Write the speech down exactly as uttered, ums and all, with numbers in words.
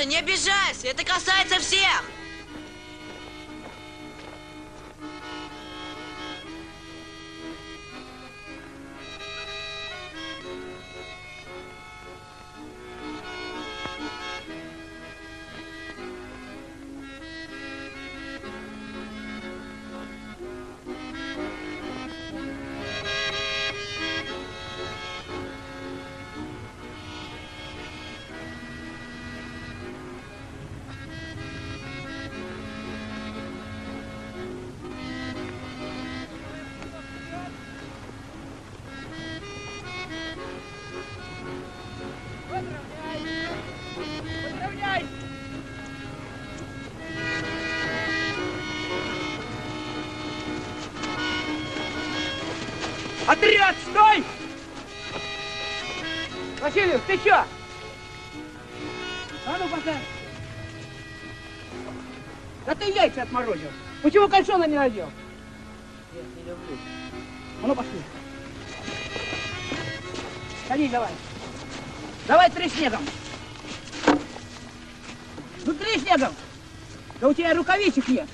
Пожалуйста, не обижайся, это касается всех. Отряд, стой! Васильев, ты чё? А ну, пацан! Да ты яйца отморозил. Почему кальсона не надел? Я не люблю. А ну, пошли. Садись давай. Давай три снегом. Ну, три снегом. Да у тебя рукавичек нет.